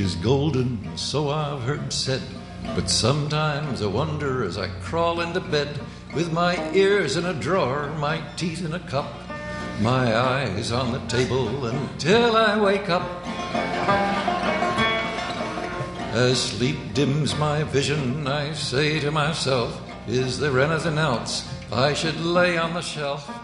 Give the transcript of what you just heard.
is golden, so I've heard said. But sometimes I wonder as I crawl into bed, with my ears in a drawer, my teeth in a cup, my eyes on the table until I wake up. As sleep dims my vision, I say to myself, is there anything else I should lay on the shelf?